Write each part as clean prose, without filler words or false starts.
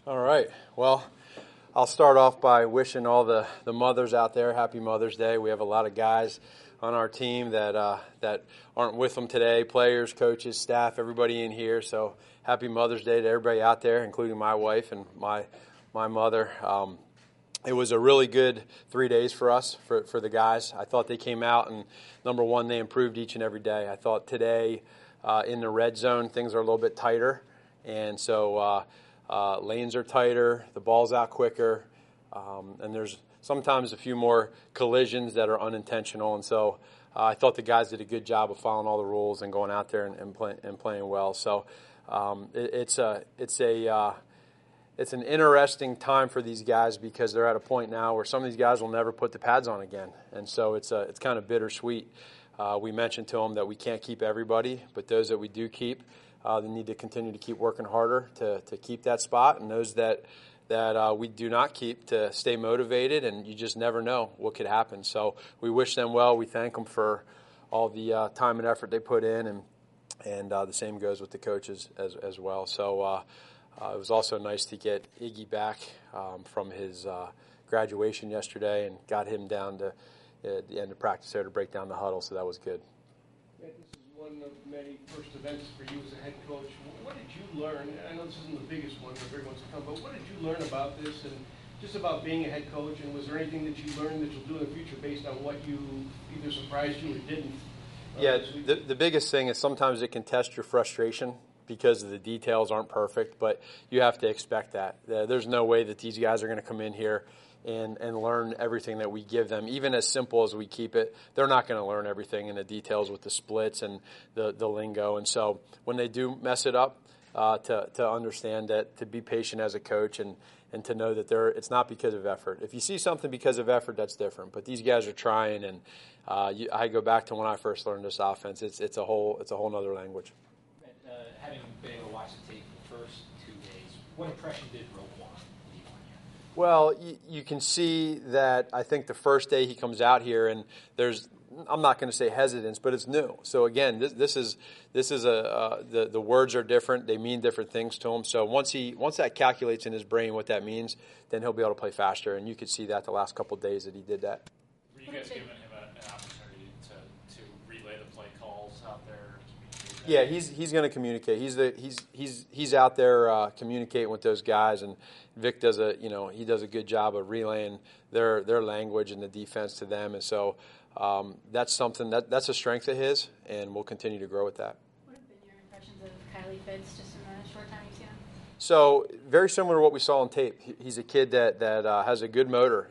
All right. Well, I'll start off by wishing all the mothers out there happy Mother's Day. We have a lot of guys on our team that aren't with them today, players, coaches, staff, everybody in here. So happy Mother's Day to everybody out there, including my wife and my mother. It was a really good 3 days for us, for the guys. I thought they came out and, number one, they improved each and every day. I thought today in the red zone things are a little bit tighter, and so lanes are tighter, the ball's out quicker, and there's sometimes a few more collisions that are unintentional. And so I thought the guys did a good job of following all the rules and going out there and playing well. So it's an interesting time for these guys because they're at a point now where some of these guys will never put the pads on again, and so it's kind of bittersweet. We mentioned to them that we can't keep everybody, but those that we do keep, they need to continue to keep working harder to keep that spot, and those that we do not keep to stay motivated, and you just never know what could happen. So we wish them well. We thank them for all the time and effort they put in, and the same goes with the coaches as well. So it was also nice to get Iggy back from his graduation yesterday and got him down to the end of practice there to break down the huddle, so that was good. This is one of many first events for you as a head coach. What did you learn? I know this isn't the biggest one, the big ones to come, but what did you learn about this and just about being a head coach? And was there anything that you learned that you'll do in the future based on what you either surprised you or didn't? Yeah, the biggest thing is sometimes it can test your frustration because the details aren't perfect, but you have to expect that. There's no way that these guys are going to come in here and learn everything that we give them, even as simple as we keep it. They're not going to learn everything in the details with the splits and the lingo. And so when they do mess it up, to understand that, to be patient as a coach and to know that it's not because of effort. If you see something because of effort, that's different. But these guys are trying, and I go back to when I first learned this offense. It's a whole nother language. Having been able to watch the tape the first 2 days, what impression did Roquan leave on you? Well, you can see that I think the first day he comes out here, and I'm not going to say hesitance, but it's new. So again, this is the words are different. They mean different things to him. So once that calculates in his brain what that means, then he'll be able to play faster. And you could see that the last couple of days that he did that. Were you guys giving him an opportunity to relay the play calls out there? Yeah, he's going to communicate. He's out there communicating with those guys, and Vic does a good job of relaying their language and the defense to them, and so that's something that's a strength of his, and we'll continue to grow with that. What have been your impressions of Kylie Fitz just in the short time you've seen him? So very similar to what we saw on tape. He's a kid that has a good motor.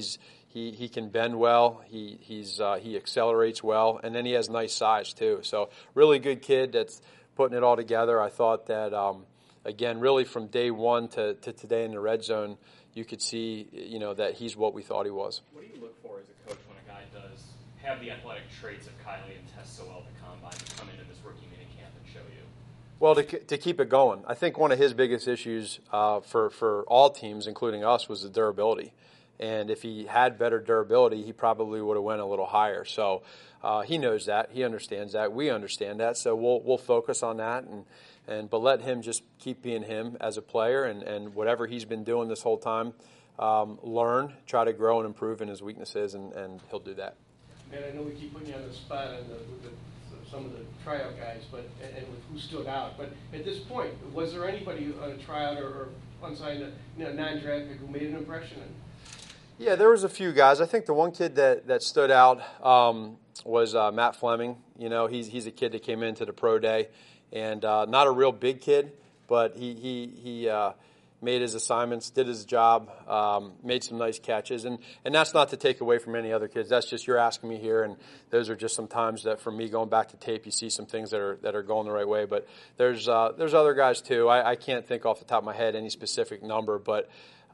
He can bend well. He accelerates well, and then he has nice size too. So really good kid that's putting it all together. I thought that again, really from day one to today in the red zone, you could see that he's what we thought he was. What do you look for as a coach when a guy does have the athletic traits of Kylie and tests so well at the combine to come into this rookie minicamp and show you? Well, to keep it going, I think one of his biggest issues for all teams, including us, was the durability. And if he had better durability, he probably would have went a little higher. So he knows that, he understands that, we understand that. So we'll focus on that, but let him just keep being him as a player, and whatever he's been doing this whole time, learn, try to grow and improve in his weaknesses, and he'll do that. Man, I know we keep putting you on the spot on some of the tryout guys, and with who stood out. But at this point, was there anybody on a tryout or unsigned, non-draft pick who made an impression? Yeah, there was a few guys. I think the one kid that stood out was Matt Fleming. He's a kid that came into the pro day, and not a real big kid, but he made his assignments, did his job, made some nice catches, and that's not to take away from any other kids. That's just you're asking me here, and those are just some times that for me going back to tape, you see some things that are going the right way. But there's other guys too. I can't think off the top of my head any specific number, but.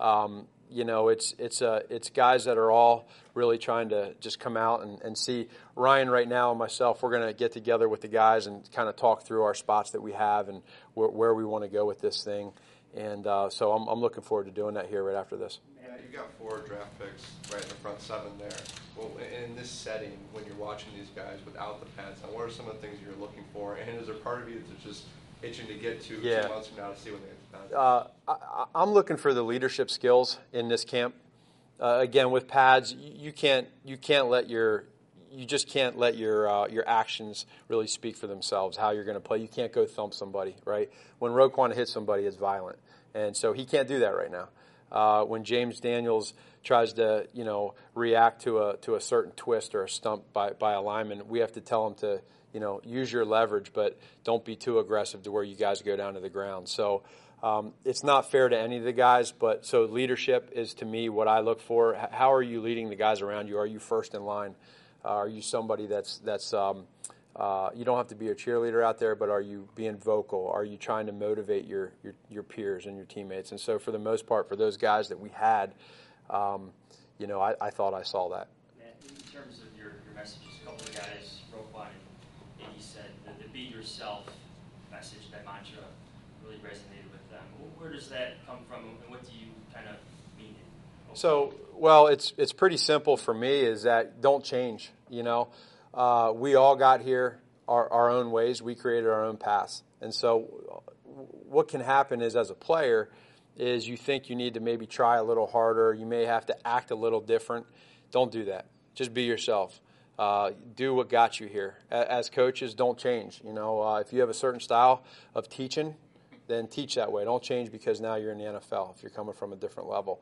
It's guys that are all really trying to just come out and see. Ryan right now and myself, we're going to get together with the guys and kind of talk through our spots that we have and where we want to go with this thing. And so I'm looking forward to doing that here right after this. Yeah, you got 4 draft picks right in the front 7 there. Well, in this setting, when you're watching these guys without the pads, now what are some of the things you're looking for? And is there part of you that's just itching to get to 2 months from now to see what they I'm looking for the leadership skills in this camp. Again, with pads, you just can't let your actions really speak for themselves. How you're going to play, you can't go thump somebody, right? When Roquan hits somebody, it's violent, and so he can't do that right now. When James Daniels tries to react to a certain twist or a stump by a lineman, we have to tell him to use your leverage, but don't be too aggressive to where you guys go down to the ground. So. It's not fair to any of the guys, but so leadership is to me what I look for. How are you leading the guys around you? Are you first in line? Are you somebody that's you don't have to be a cheerleader out there, but are you being vocal? Are you trying to motivate your peers and your teammates? And so for the most part, for those guys that we had, I thought I saw that. In terms of your messages, a couple of guys, Roquan and Iggy said the be yourself message, that mantra, really resonated with them. Where does that come from, and what do you kind of mean? So, well, it's pretty simple for me. Is that don't change. We all got here our own ways. We created our own paths, and so what can happen is, as a player, is you think you need to maybe try a little harder. You may have to act a little different. Don't do that. Just be yourself. Do what got you here. As coaches, don't change. If you have a certain style of teaching, then teach that way. Don't change because now you're in the NFL if you're coming from a different level.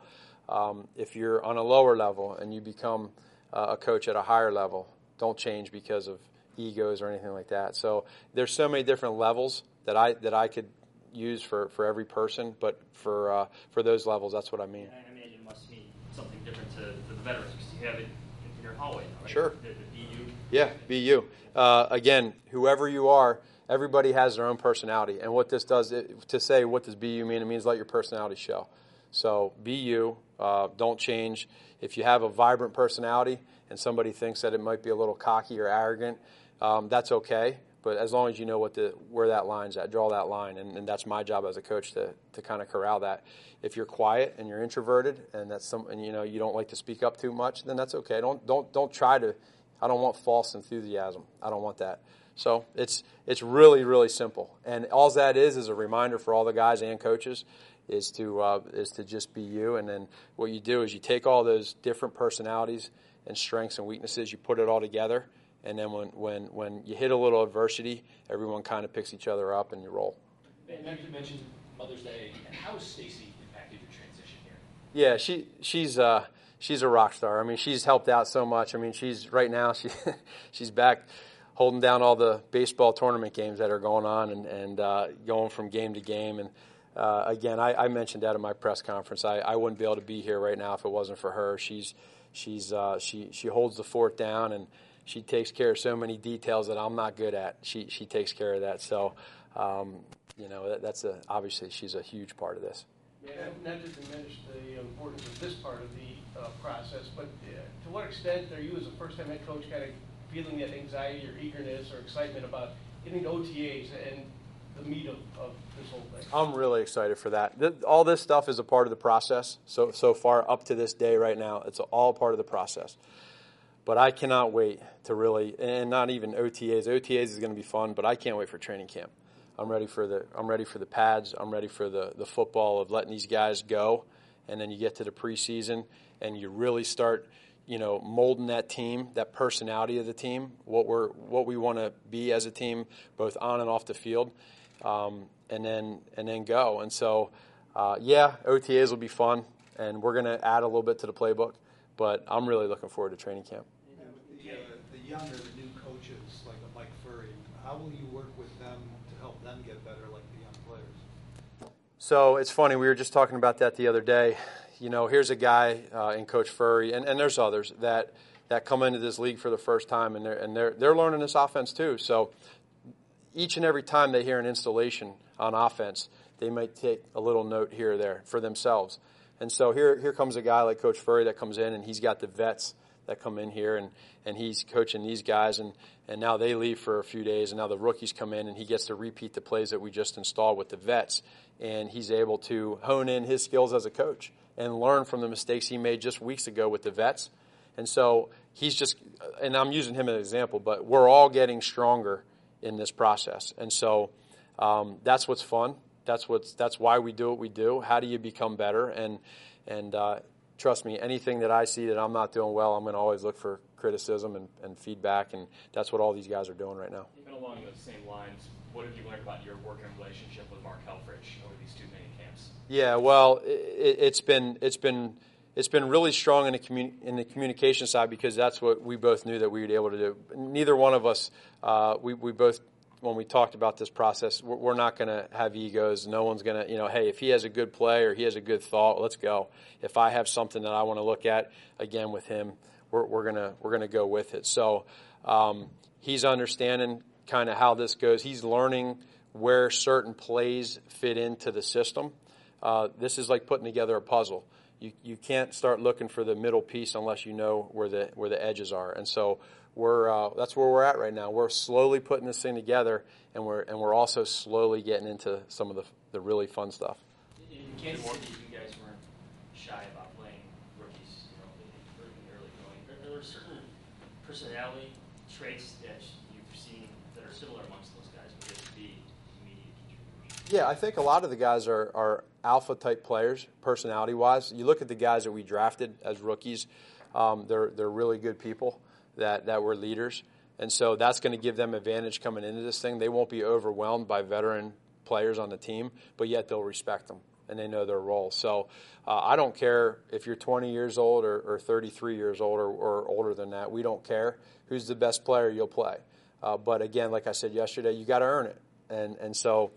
If you're on a lower level and you become a coach at a higher level, don't change because of egos or anything like that. So there's so many different levels that I could use for every person, but for those levels, that's what I mean. I imagine it must mean something different to the veterans because you have it in your hallway now, right? Sure. The BU. Yeah, be you. Again, whoever you are, everybody has their own personality. And what this does, to say what does BU mean, it means let your personality show. So be you. Don't change. If you have a vibrant personality and somebody thinks that it might be a little cocky or arrogant, that's okay. But as long as you know where that line's at, draw that line. And that's my job as a coach to kind of corral that. If you're quiet and you're introverted and you don't like to speak up too much, then that's okay. Don't try to. I don't want false enthusiasm. I don't want that. So it's really, really simple. And all that is a reminder for all the guys and coaches is to just be you. And then what you do is you take all those different personalities and strengths and weaknesses, you put it all together, and then when you hit a little adversity, everyone kind of picks each other up and you roll. And you mentioned Mother's Day. How has Stacy impacted your transition here? Yeah, she's a rock star. I mean, she's helped out so much. I mean, she's back holding down all the baseball tournament games that are going on and going from game to game. And again, I mentioned that at my press conference. I wouldn't be able to be here right now if it wasn't for her. She holds the fort down, and she takes care of so many details that I'm not good at. She takes care of that. So, obviously she's a huge part of this. Yeah, not to diminish the importance of this part of the process, but to what extent are you as a first-time head coach kind of feeling that anxiety or eagerness or excitement about getting to OTAs and the meat of this whole thing? I'm really excited for that. All this stuff is a part of the process. So far, up to this day right now, it's all part of the process. But I cannot wait to really, and not even OTAs. OTAs is going to be fun, but I can't wait for training camp. I'm ready for the pads. I'm ready for the football of letting these guys go, and then you get to the preseason and you really start, molding that team, that personality of the team, what we want to be as a team, both on and off the field, and then go. And so, OTAs will be fun, and we're going to add a little bit to the playbook. But I'm really looking forward to training camp. The younger, the new coaches, like a Mike Furry, how will you work with them to help them get better like the young players? So it's funny, we were just talking about that the other day. Here's a guy in Coach Furry, and there's others that come into this league for the first time, and they're learning this offense too. So each and every time they hear an installation on offense, they might take a little note here or there for themselves. And so here comes a guy like Coach Furry that comes in, and he's got the vets that come in here, and he's coaching these guys, and now they leave for a few days, and now the rookies come in, and he gets to repeat the plays that we just installed with the vets, and he's able to hone in his skills as a coach and learn from the mistakes he made just weeks ago with the vets. And so he's just, and I'm using him as an example, but we're all getting stronger in this process. And so that's what's fun. that's why we do what we do. How do you become better? And trust me, anything that I see that I'm not doing well, I'm going to always look for criticism and feedback, and that's what all these guys are doing right now. Even along those same lines, what have you learned about your working relationship with Mark Helfrich over these 2 mini camps? Yeah, well, it's been really strong in the communication side, because that's what we both knew that we would be able to do. Neither one of us, we both, when we talked about this process, we're not going to have egos. No one's going to, hey, if he has a good play or he has a good thought, let's go. If I have something that I want to look at, again, with him, we're gonna go with it. So he's understanding kind of how this goes. He's learning where certain plays fit into the system. This is like putting together a puzzle. You can't start looking for the middle piece unless you know where the edges are. And so that's where we're at right now. We're slowly putting this thing together, and we're also slowly getting into some of the really fun stuff. In Kansas City, you guys weren't shy about playing rookies, in early going. Are there certain personality traits that you've seen that are similar amongst those guys who get to be immediate contributors? Yeah, I think a lot of the guys are alpha-type players, personality-wise. You look at the guys that we drafted as rookies, they're really good people that were leaders. And so that's going to give them advantage coming into this thing. They won't be overwhelmed by veteran players on the team, but yet they'll respect them, and they know their role. So I don't care if you're 20 years old or 33 years old or older than that. We don't care. Who's the best player, you'll play. But again, like I said yesterday, you got to earn it. And so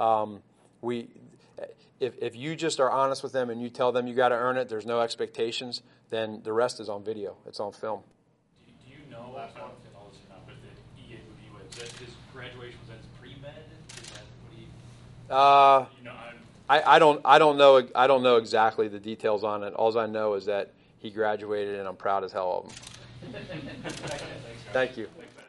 if you just are honest with them and you tell them you got to earn it, there's no expectations, then the rest is on video. It's on film. Do you know, last one, and all this or not, but the EA with you, was that his graduation, was that his pre-med? Is that what he, you know, I don't know exactly the details on it. All I know is that he graduated, and I'm proud as hell of him. Thanks, Thank you. Thanks,